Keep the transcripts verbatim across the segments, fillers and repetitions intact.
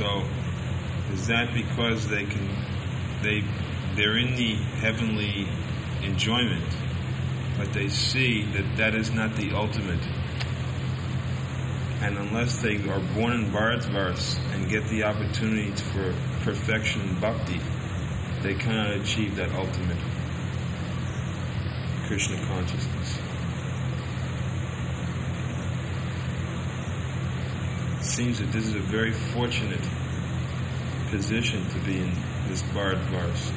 So is that because they can, they, they're in the heavenly enjoyment, but they see that that is not the ultimate. And unless they are born in Bharatvaras and get the opportunity for perfection in bhakti, they cannot achieve that ultimate Krishna consciousness. It seems that this is a very fortunate position to be in this Bharatvaras.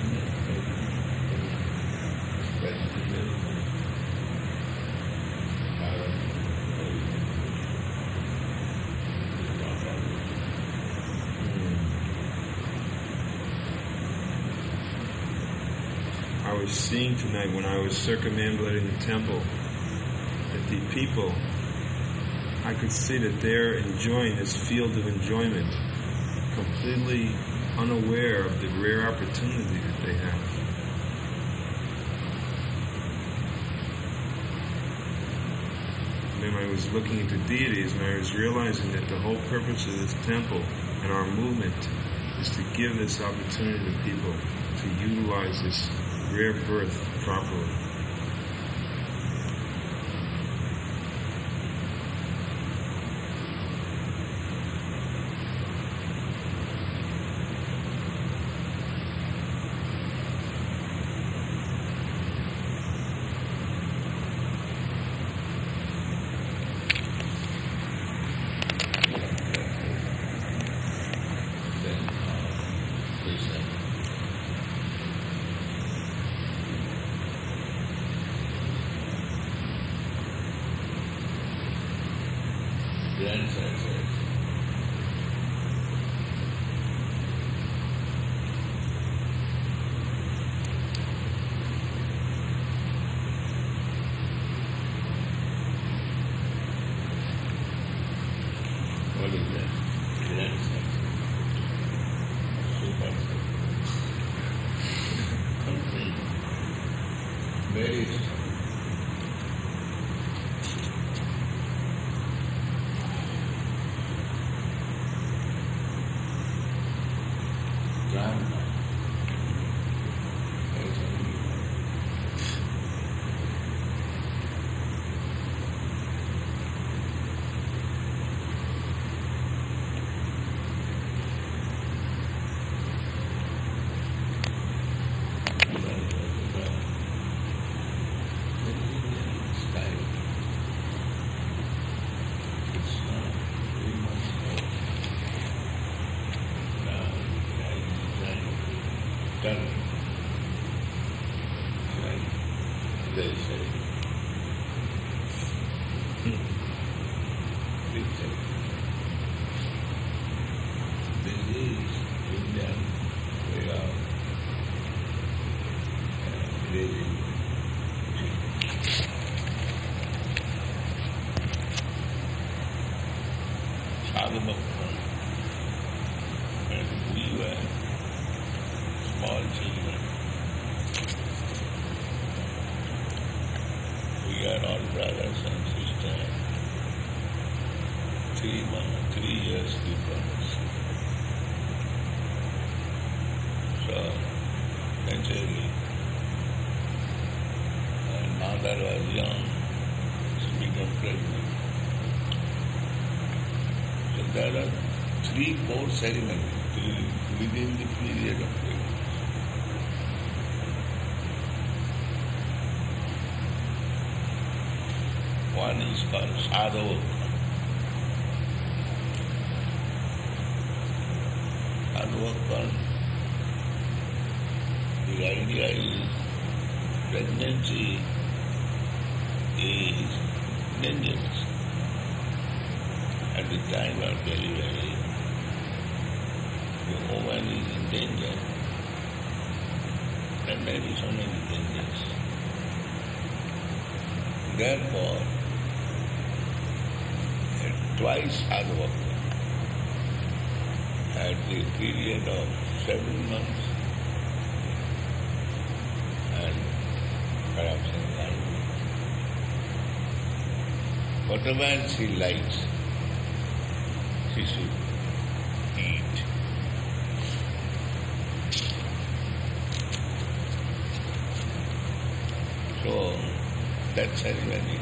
I was seeing tonight when I was circumambulating the temple that the people, I could see that they're enjoying this field of enjoyment, completely unaware of the rare opportunity that they have. Then I was looking at the deities and I was realizing that the whole purpose of this temple and our movement is to give this opportunity to people to utilize this rare birth properly. Three more ceremonies within the period of pregnancy. One is called Sadhavakam. Sadhavakam, the idea is pregnancy is dangerous. At the time of delivery, the woman is in danger, and there is so many dangers. Therefore, twice Sadhavakam, at the period of seven months and perhaps in nine months, whatever she likes, she should eat. that ceremony,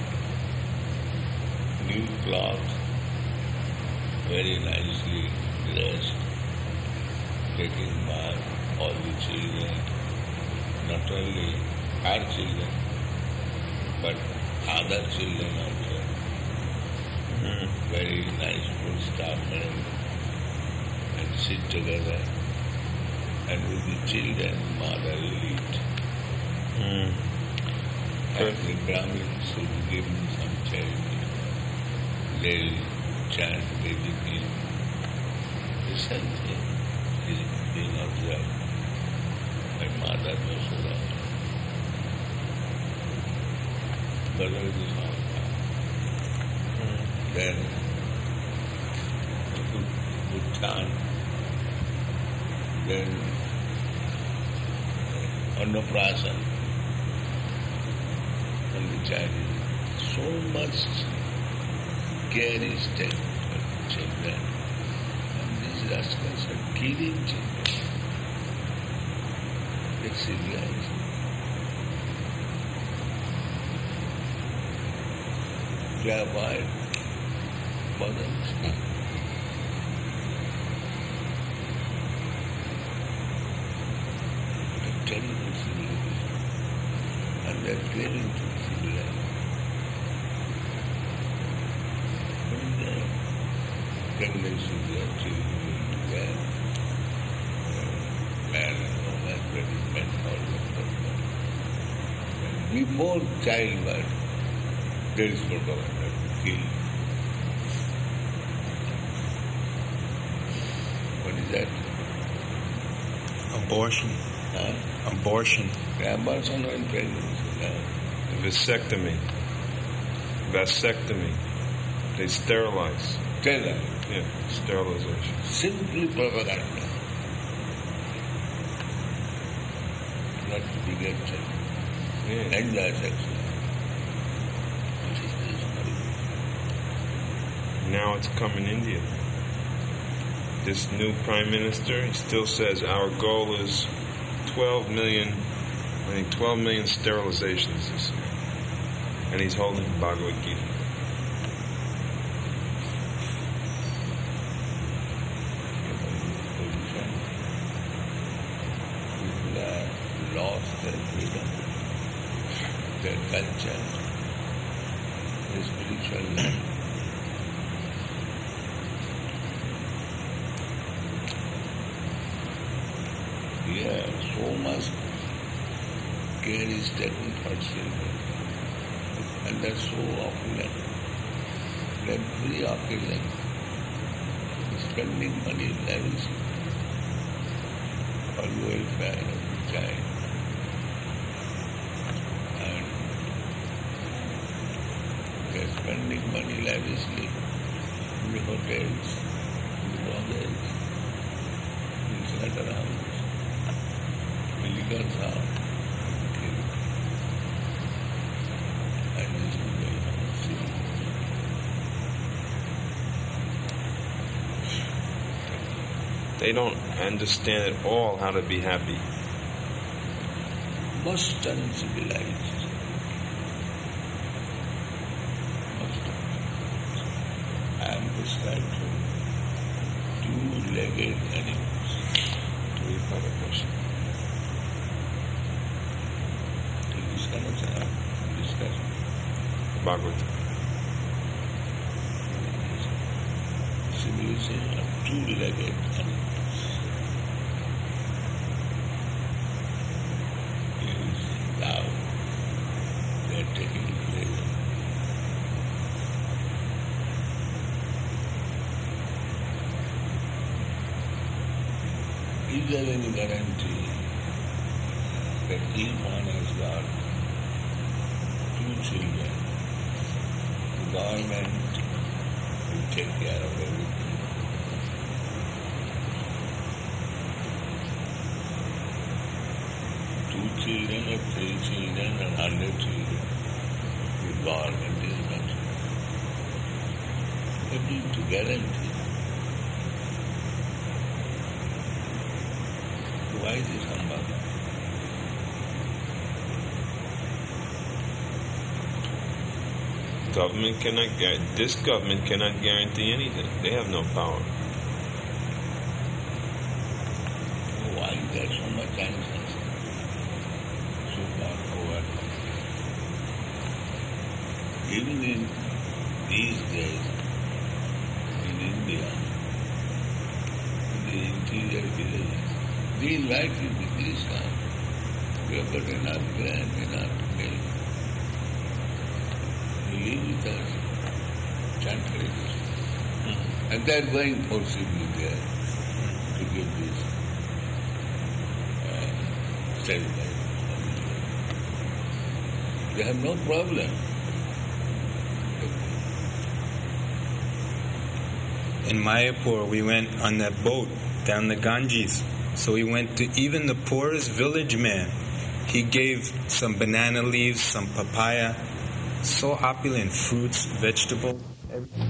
new cloth, very nicely dressed, taking bath, all the children, not only our children, but other children also. Mm. Very nice food stuff and, and sit together. And with the children, mother will eat. Mm. And the Brahmins will give them some charity. They'll chant Vedic. The same thing is being observed by Mother Yashoda. Balaram is all. Then good, good chant. Then Annaprasan and the child. So much care is taken for children. And these rascals are killing children. It's civilized. They avoid mothers. Terrible civilization. And they're craving to be civilized. When they're pregnancy, their children will be there. Man and all that, very men, all that. And before childbirth, there is no government to kill. What is that? Abortion. Huh? Abortion. Abortion and pregnancy. Yeah. Vasectomy. Vasectomy. They sterilize. Sterilize. Yeah, sterilization. Simply propaganda. Not to be get Yeah. enjoy sex. Now it's come in India. This new prime minister, he still says our goal is twelve million, I think twelve million sterilizations this year. And he's holding Bhagavad Gita. People have lost their freedom, their culture, their spiritual life. Yeah, so much care is taken for children. And they're so opulent. They're very opulent. Spending money lavishly for the welfare of the child. And they're spending money lavishly in the hotels, in the brothels, in slaughter houses. Liquors are killed. And this is very serious. They don't understand at all how to be happy. Most uncivilized. Most uncivilized. I am prescribed to two-legged animals. Do we have a question? Bhagavad. Civilization of two-legged animals. Is now they are taking pleasure. Is there any guarantee that if one has got two children, the government will take care of everything? Two children or three children and hundred children, the government is not. What is to guarantee? Why this Ambada? Government cannot guarantee, this government cannot guarantee anything. They have no power. Why there so much answers? So far over. Even in these days, in India, in the interior villages, they like it with this time. We have got enough land, enough milk. They live with us, chant Hare Krishna. Mm-hmm. And they are going forcibly there to get this uh, certified. They have no problem. In Mayapur, we went on that boat down the Ganges. So we went to even the poorest village man. He gave some banana leaves, some papaya, so opulent, fruits, vegetables, everything.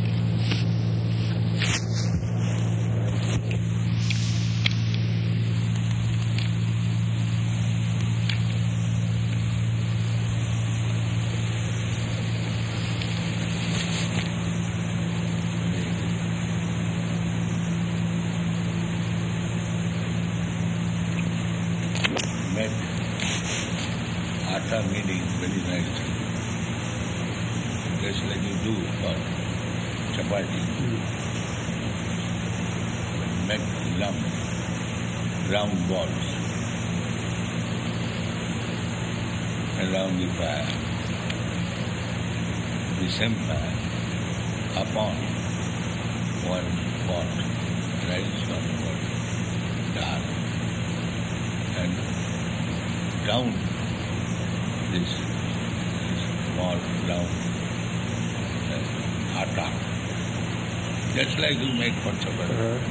Met atta kneading very nicely, just like you do for chapati. Met lump, round balls around the fire. The same fire upon one pot, rice one pot, dal, and down this, this small round uh, atta, just like you make for chapati. Uh-huh.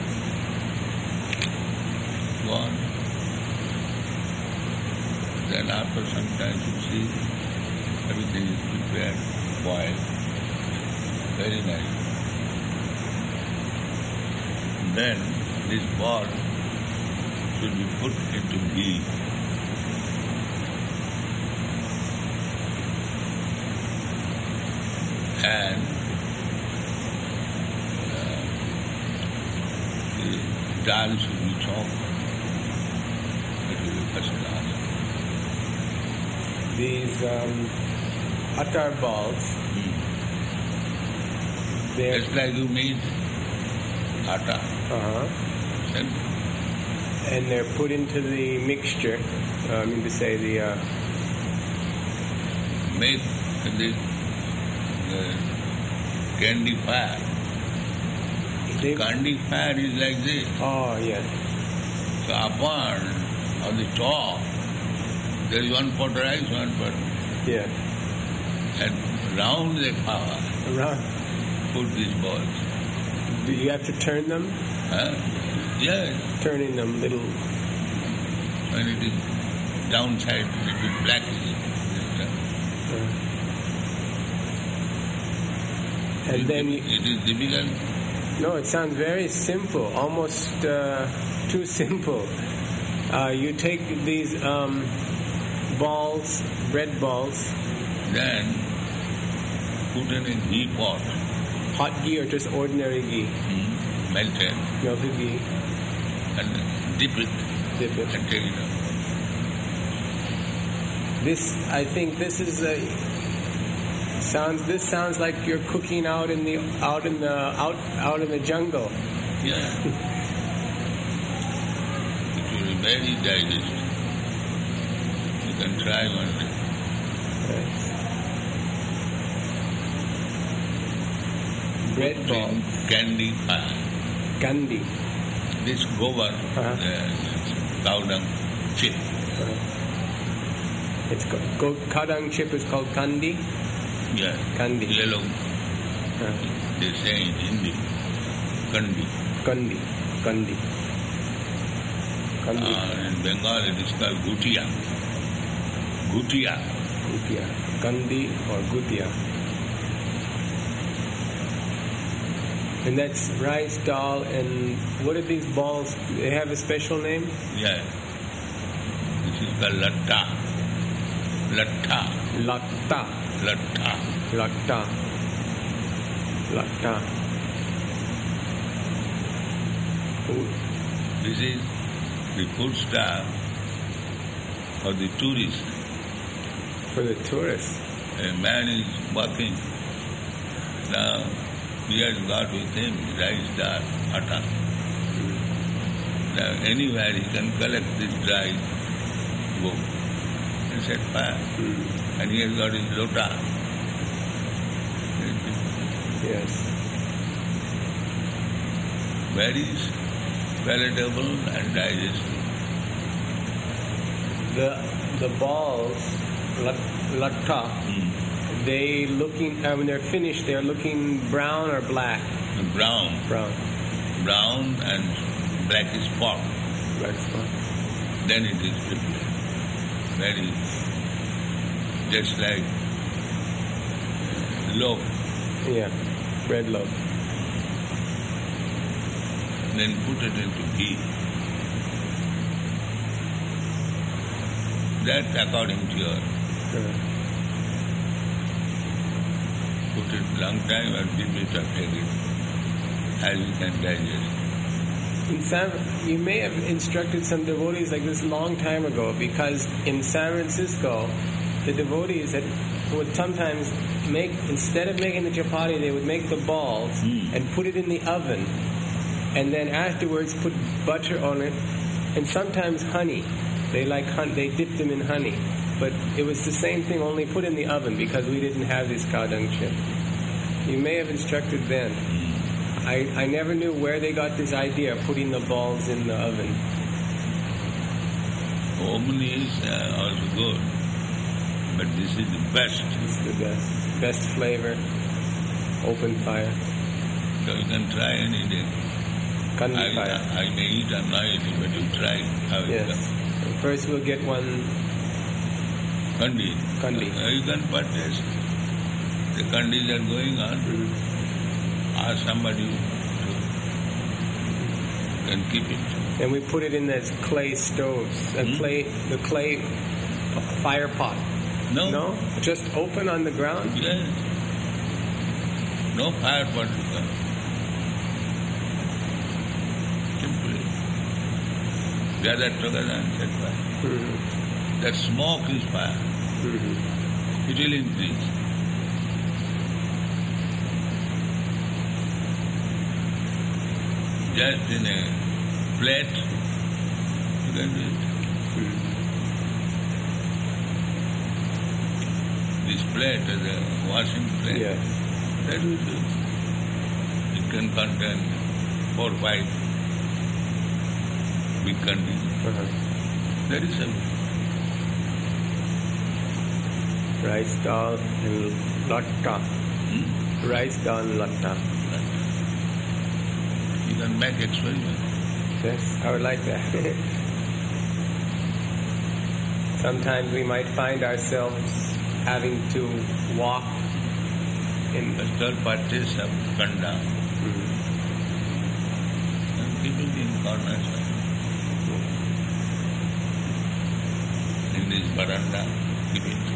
Go on. Then after some time you see everything is prepared, boiled, very nice. Then this ball should be put into ghee. And uh, the dal should be chopped. It will be first class. These um, attar balls, Hmm. they're Just like you made atta. uh-huh, Then and they're put into the mixture. Uh, I mean to say the uh, make this uh, candy fire. they, Candy fire is like this. oh yes, So upon on the top, there is one pot rice, one pot, yes, and round the fire, around. put these balls. Do you have to turn them? Huh? Yes, Turning them little. when it is downside, it is black. Uh, and then you, It is difficult. no, it sounds very simple, almost uh, too simple. Uh, you take these um, balls, bread balls, Then put in a ghee pot, hot ghee or just ordinary ghee, hmm, melted, melted ghee, and dip it dip it. and take it out. This, I think, this is a sounds. This sounds like you're cooking out in the out in the out out in the jungle. Yeah. It will be very digestible. You can try one day. Bread ball, Candy fire. kandi. This gobar, Uh-huh. uh, cow dung chip. It's co- go- kadang chip is called kandi. Yeah. Kandi. Yellow. Uh, They say in Hindi. Kandi. kandi, kandi, kandi. Uh, in Bengal it is called gutia. Gutia. Gutia, kandi or gutia. And that's rice, dal, and what are these balls? They have a special name? Yeah. This is called latta. Latta. Latta. Latta. Latta. Latta. Food. This is the food stuff for the tourist. For the tourists. A man is walking. Now he has got with him rice dal, atta. Now anywhere he can collect this dry go and set fire. Mm. And he has got his lota. Yes. Very palatable and digestible. The the balls, lat- latta, Mm. they looking uh, when they're finished, they're looking brown or black. Brown, Brown. brown and blackish spot. Black spot. Then it is prepared. Very, just like loaf. Yeah. Red loaf. Then put it into ghee. That according to your, Uh, put it long time and dip it or take it as you can digest. In San, you may have instructed some devotees like this a long time ago, because in San Francisco, the devotees that would sometimes make, instead of making the chapati, they would make the balls Mm. and put it in the oven, and then afterwards put butter on it, and sometimes honey. They like hun- they dipped them in honey, but it was the same thing, only put in the oven, because we didn't have this cow dung chip. You may have instructed then. I, I never knew where they got this idea of putting the balls in the oven. Oven is uh, also good, but this is the best. It's the best. Best flavor. Open fire. So you can try any day. Kandi I, fire. I may eat or not eat, but you try how it Yes. comes. First we'll get one Kandi. Kandi. Uh, you can purchase. The kandis are going on. Ask somebody to can keep it. and we put it in this clay stoves. A Hmm? clay the clay p- fire pot. No. No? Just open on the ground? Yes. No fire pot. Simply gather together and set fire. Mhm. That smoke is fire. Mhm. It will increase. Just in a plate, you can do it. This plate is a washing plate. Yes. That will do. It can contain four, five big containers. Uh-huh. That is a Rice dal and latta. hmm? Rice dal and latta. You can make experiment. Yes, I would like that. Sometimes we might find ourselves having to walk in The third parties have come down and keep it in corners. In this veranda, keep it.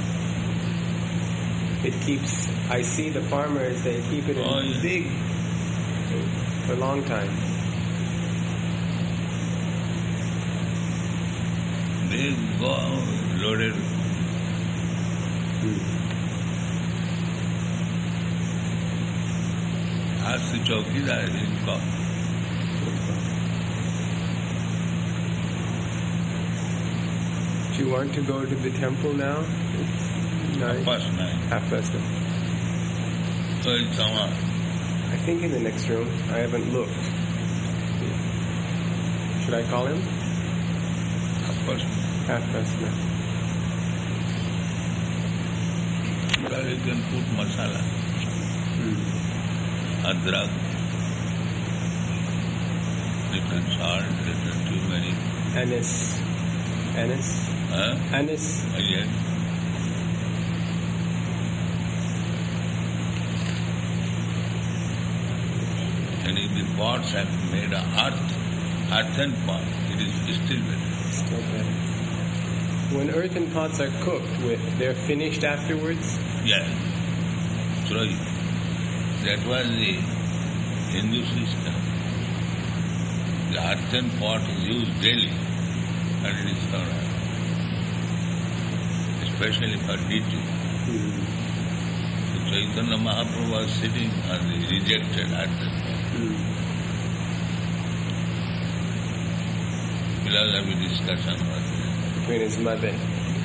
It keeps, I see the farmers, they keep it in Oh, yeah. big for a long time. They go loaded. Ask the chowkidar, he'll come. Do you want to go to the temple now? It's nine, First night. half past nine. So it's Sama. I think in the next room. I haven't looked. Should I call him? First Half past nine. because you can put masala, Hmm. adrak, little salt, little turmeric. Anise. Anise? Huh? Anise. Yes. And if the pots are made of earth, earthen pot, it is still better. Okay. When earthen pots are cooked with, they're finished afterwards? Yes. destroy. That was the Hindu system. The earthen pot is used daily and it is not happy. Especially for deity. Mm. So Chaitanya Mahaprabhu was sitting on the rejected earthen pot. Mm. Philosophy discussion was there. Between his mother.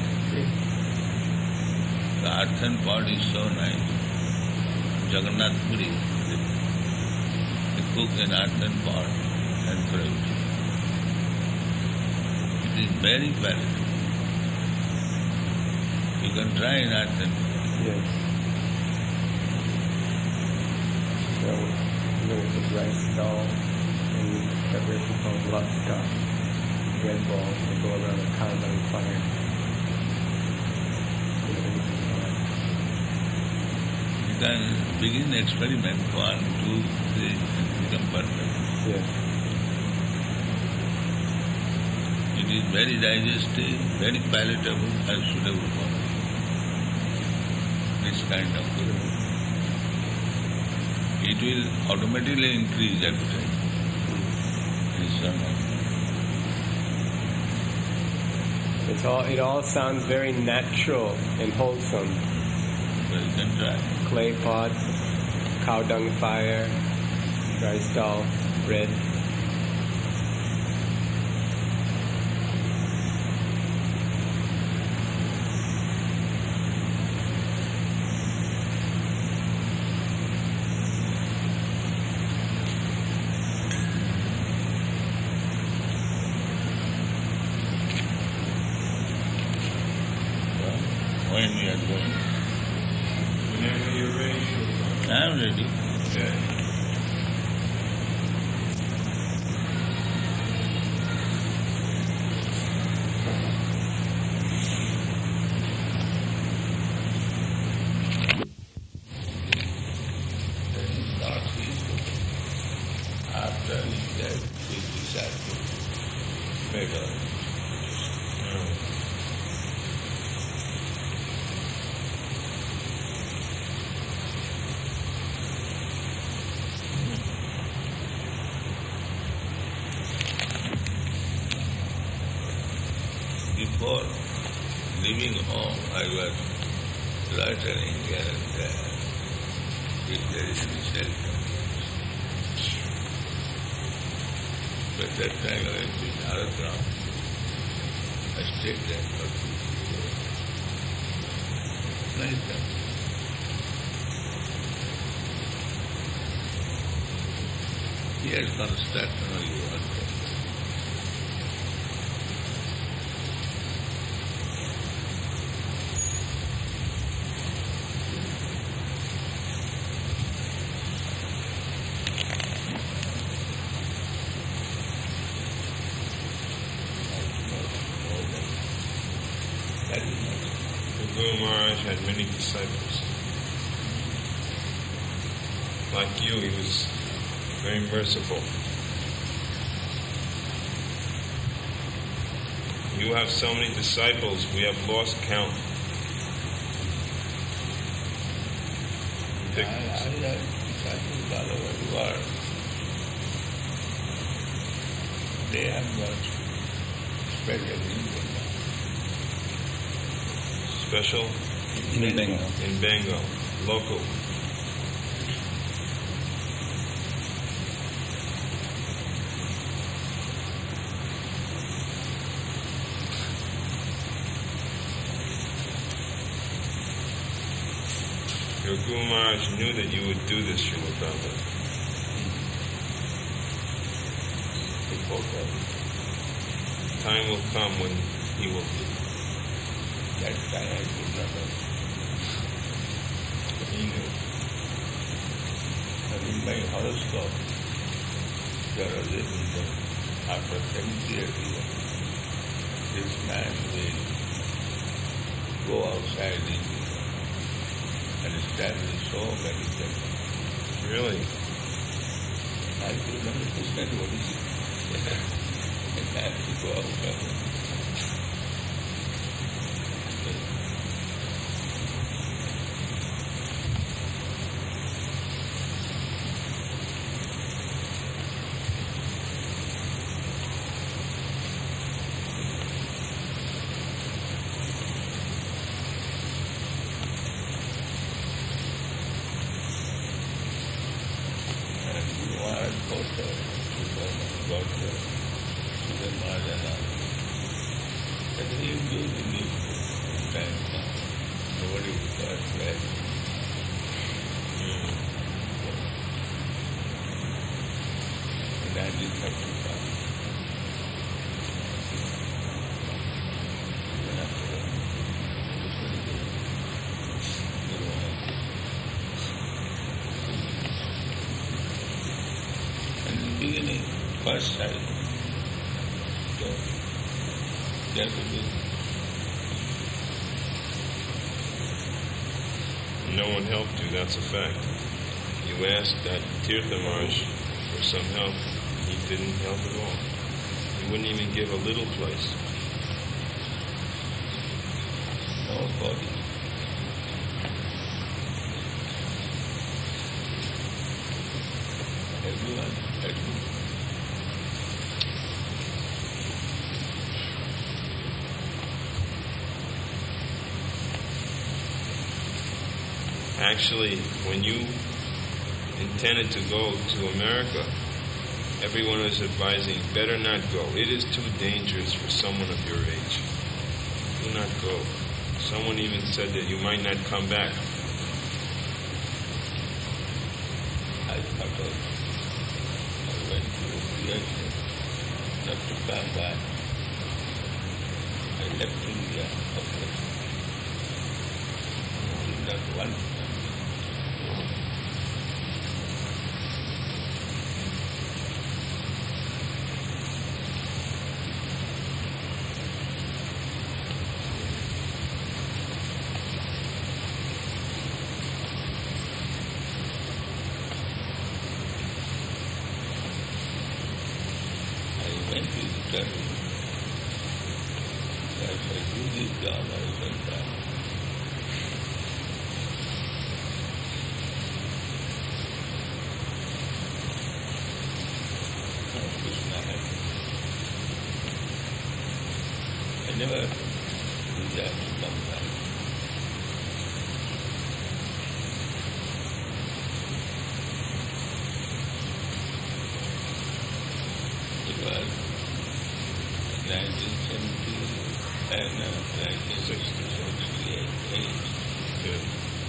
The earthen pot is so nice. Jagannath Puri, they, they cook in earthen pot and throw it. It is very palatable. You can try in earthen pot. Yes. So, we're going to put rice dal and preparation called latka. Red balls that go around a cow-dung fire. You can begin experiment, one, two, three, and become perfect. Yes. It is very digestive, very palatable and suitable for this kind of food. It will automatically increase appetite. It is so nice. It's all, it all sounds very natural and wholesome. So you can try. Clay pot, cow dung fire, rice dal, bread. When we are going. Whenever you're ready, I am ready. okay. That is not easy. After his death, his disciples made us. Before leaving home, I was loitering here and there. If there is any shelter. But that time I was in Aradram. I stayed there for two years. Nice time. Here construction only one thing. That is nice. The Guru Maharaj had many disciples. Like you, he was very merciful. You have so many disciples, we have lost count. I, I have disciples all over the world. They have got special reason. Special In Bengal. in Bengal, local. Your Guru Maharaj knew that you would do this, Srila Prabhupada. Time will come when he will do. That time I could not have. He knew. But in my horoscope, there was written that after seventieth year, this man will go outside India and establish so many temples. Really? I could not understand what is it. And I have to go outside. so got the Sugar Mahadana. But he is using it sometimes now. Nobody got that. Mm. And I did have to come. Even after that, it was very good. You know, and in the beginning, first time, so there could be No one helped you, that's a fact. You asked that Tirtha Maharaj for some help, he didn't help at all. He wouldn't even give a little place. nobody. Everyone had to. Actually, when you intended to go to America, everyone was advising, better not go. It is too dangerous for someone of your age. Do not go. Someone even said that you might not come back. I thought of, I went to India, not to come back. I left India, okay. Did not want to come. I went to Italy. As I do this job, I went back. No, Krishna had. I never desired to come back. It was nineteen seventy and uh, nineteen sixty-eight. Good.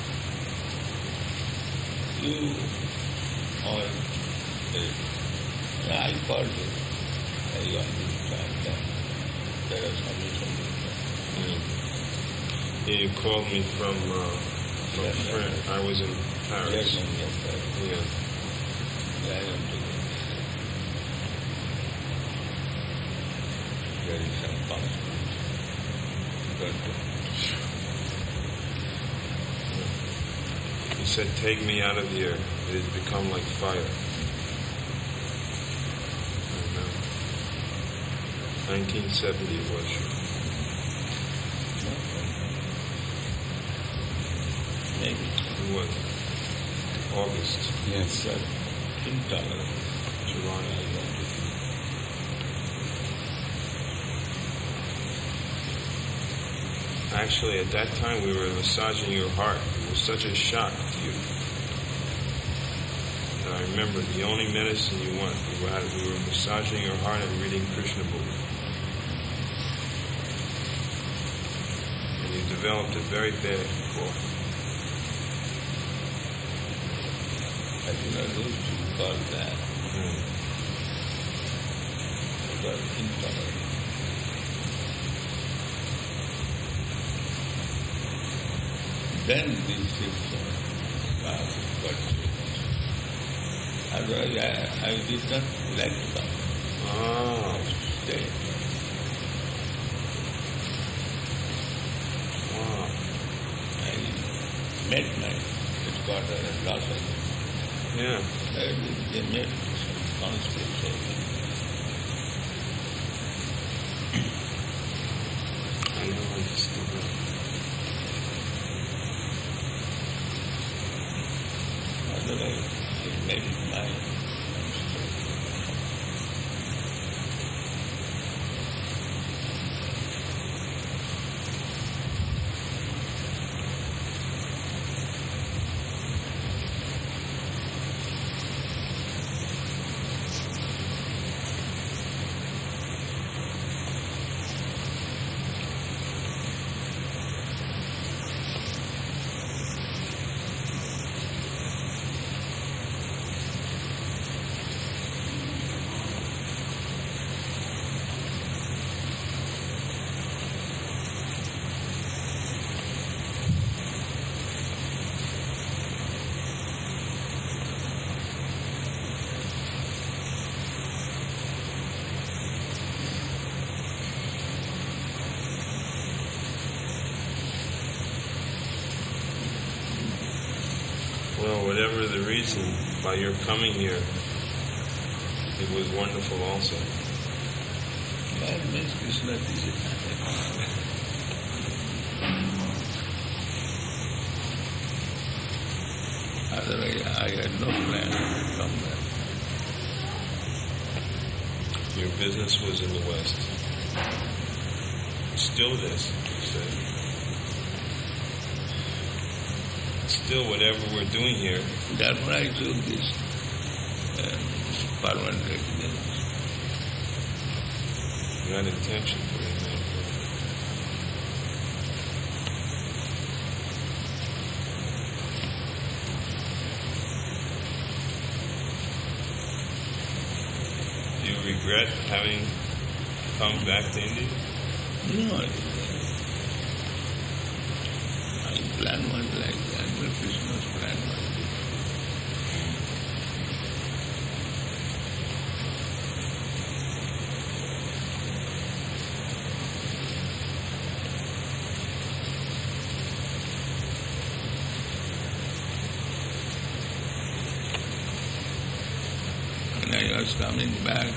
You or uh, I called you. I want to try that. There are some Mm. Yeah, you called me from, uh, from Yes, France. I was in Paris. Yes, and yes, sir. Yeah. Yeah, I want to go. There is some consequence. But He said, take me out of here. It has become like fire. nineteen seventy it was. maybe It was August, Yes. but intolerant. July. I want to see. Actually, at that time, we were massaging your heart. It was such a shock to you. And I remember the only medicine you want, we were, we were massaging your heart and reading Krishna book. And you developed a very bad cough. I do not used to call that. Mm. I got intolerant. Then this system uh, got changed. Otherwise, I, I did not like to come. Ah, I stay. wow. I met my headquarters in Los Angeles. Yeah. They, they met some conspiracy. I know understood that. Otherwise, it made it mine. Well, whatever the reason, by your coming here, it was wonderful also. That means Krishna teaches. Otherwise, I had no plan to come back. Your business was in the West. Still it is, you said. Still, whatever we're doing here, That's why I took this um, permanent residence. you had intention for it. Do you regret having come back to India? No, I My plan was like that, but Krishna's plan was different. When I was coming back,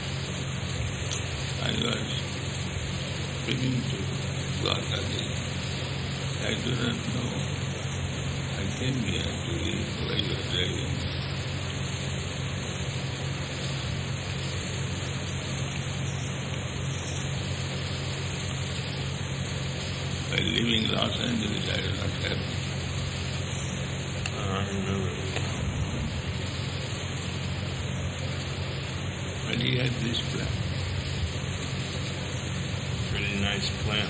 I was speaking to Dwarka Devi. I do not know. I came here to read where you are driving. By leaving Los Angeles, I was not happy. Uh, I remember. But he had this plan. Pretty nice plan.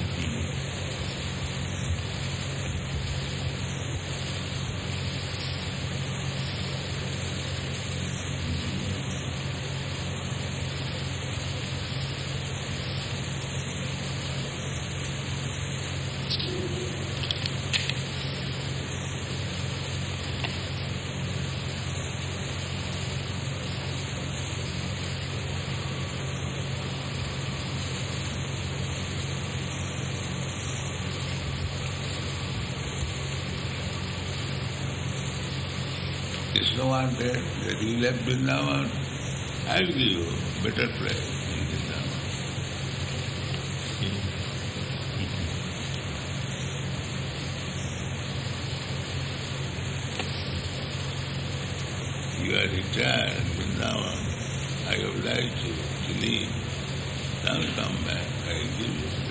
Krishna wanted that he left Vrindavan, I'll give you a better place in Vrindavan. You are retired in Vrindavan. I would like to, to leave. Now come back, I will give you a better place.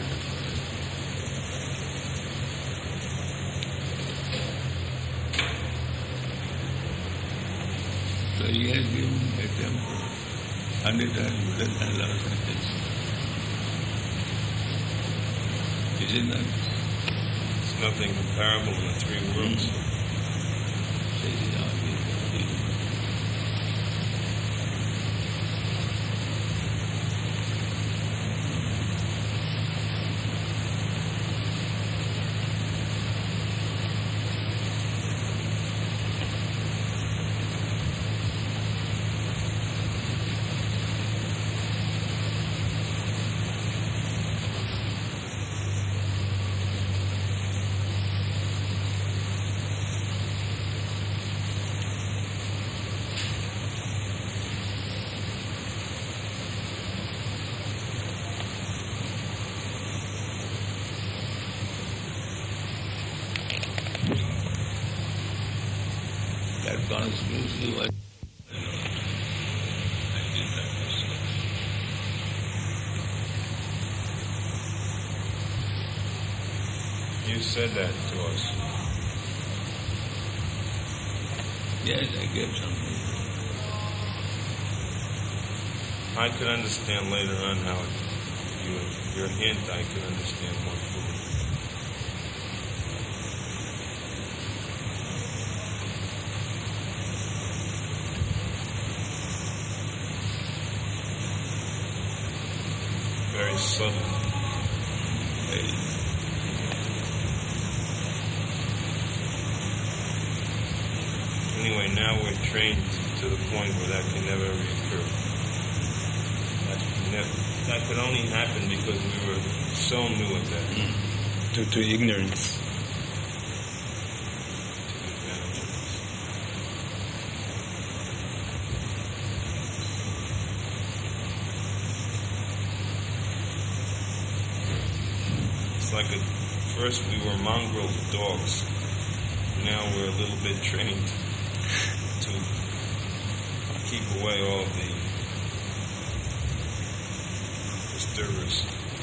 So he has given a temple, hundred times better than Los Angeles. Is it not? It's nothing comparable in the three worlds. Says it all here. That conspiracy was, you know, I did that myself. You said that to us. Yes, I gave something. I could understand later on how it, you, your hint I could understand more fully. Very subtle. Very Anyway, now we're trained to the point where that can never reoccur. That can, never, that could only happen because we were so new at that. Due to ignorance. To like a, first we were mongrel dogs. Now we're a little bit trained to keep away all the disturbers.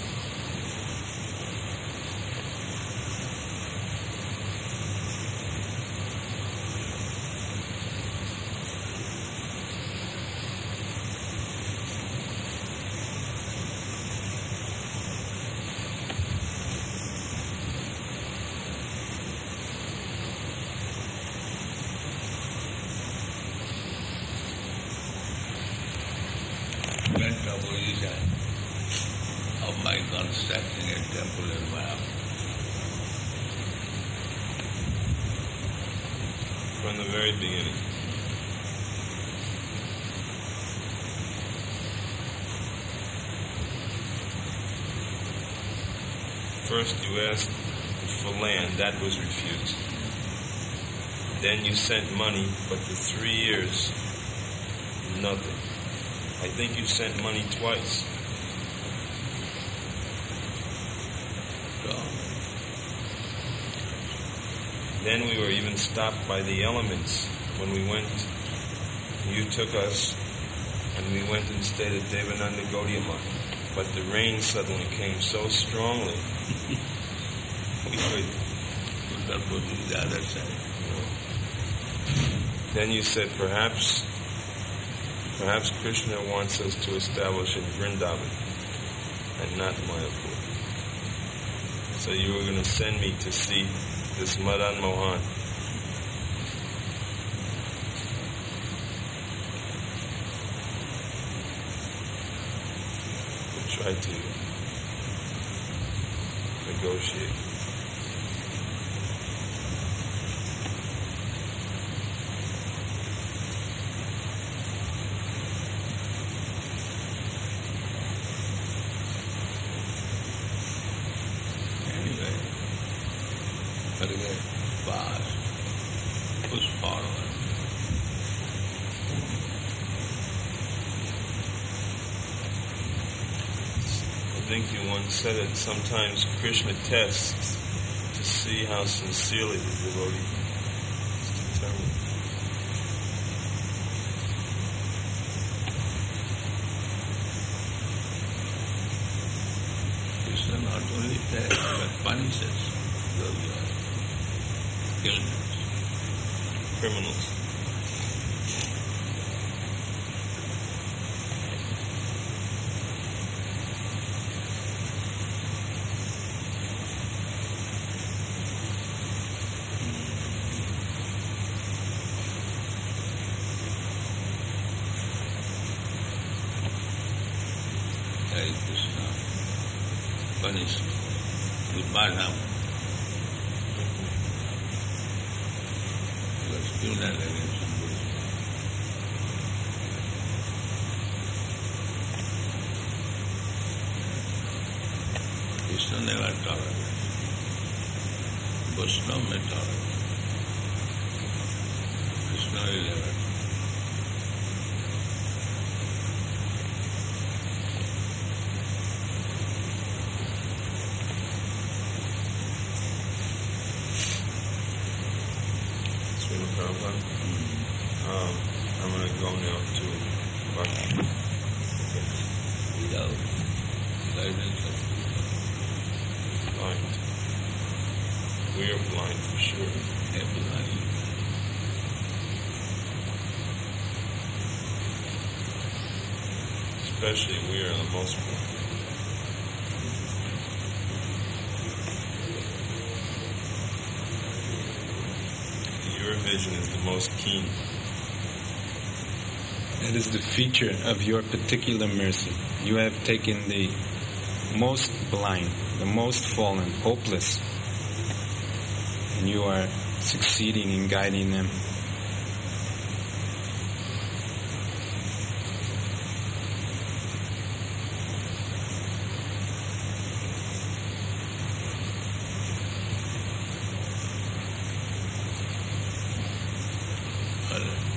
Of my constructing a temple in my house. From the very beginning. First you asked for land, that was refused. Then you sent money, but for three years, nothing. I think you sent money twice. Then we were even stopped by the elements when we went. You took us, and we went and stayed at Devananda Gaudiya Math. But the rain suddenly came so strongly. we could. Go to the other side. Then you said, perhaps, perhaps Krishna wants us to establish in Vrindavan and not Mayapur. So you were going to send me to see this Madan Mohan. We tried to negotiate. I think you once said it, sometimes Krishna tests to see how sincerely the devotee is determined. Krishna not only tests, but punishes those who are criminals. Criminals. Hare Krishna punished with Madham. He was criminal against Buddhism. Krishna never tolerated. Vaishnava may tolerate. Krishna will never tolerate. Prabhupada. Um, I'm going to go now to Bhakti. Without guidance of Blind. We are blind for sure. everybody. Especially we are the most blind. Your vision is the most keen. That is the feature of your particular mercy. You have taken the most blind, the most fallen, hopeless, and you are succeeding in guiding them. Well,